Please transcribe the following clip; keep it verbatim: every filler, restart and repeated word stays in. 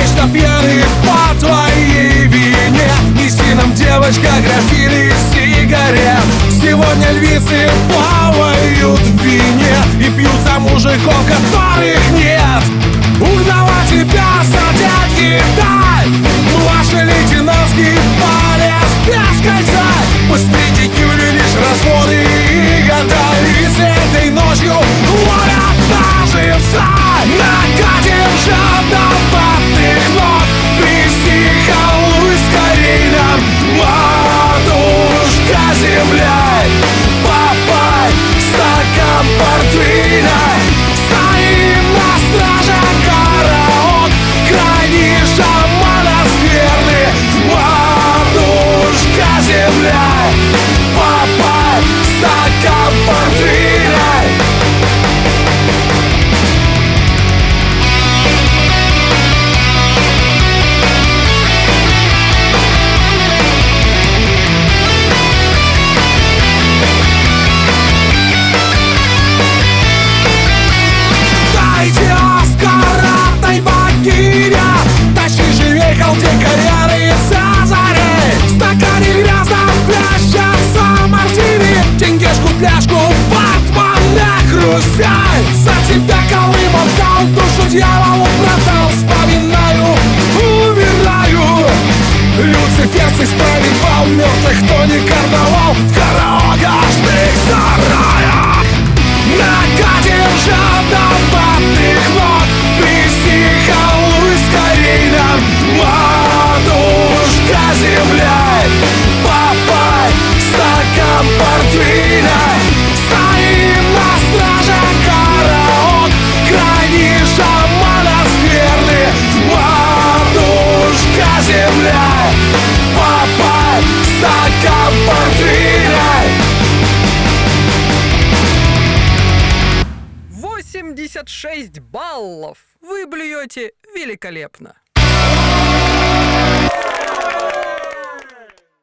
Вечно пьяны по твоей вине. Неси нам, девочка, графины сигарет. Сегодня львицы плавают в вине и пьют за мужиков, которых нет. Угнала тебя за деньги, дай ваши лейтенантские полез без кольца. Пусть педикюли лишь разводы и года. И с этой ночью ловят наши пса. Накатим жадноватых ног. Плесни, халуй скорей нам, матушка земля. Попай стакан портвейна. Стоим на страже караок. Крайний шамана скверны, матушка земля. Попай стакан портвейна. Дайте Оскара, дай богиня. Тащи живей, халдей, кальяны за зарей. В стакане грязном плещется мартини. Деньгешку, пляшку, Бартмана хрустяй. За тебя Колымов дал, душу дьяволу продал. Вспоминаю, умираю. Люциферцы справедливал мертвых, кто не карнавал. В караогашных сараях накатим жадноватых ног. Плесни, халуй скорей нам, матушка земля. Попай стакан портвейна. Стоим на страже караок. Крайний шамана скверны, матушка земля. Попай стакан портвейна. восемьдесят шесть баллов! Вы блюете великолепно!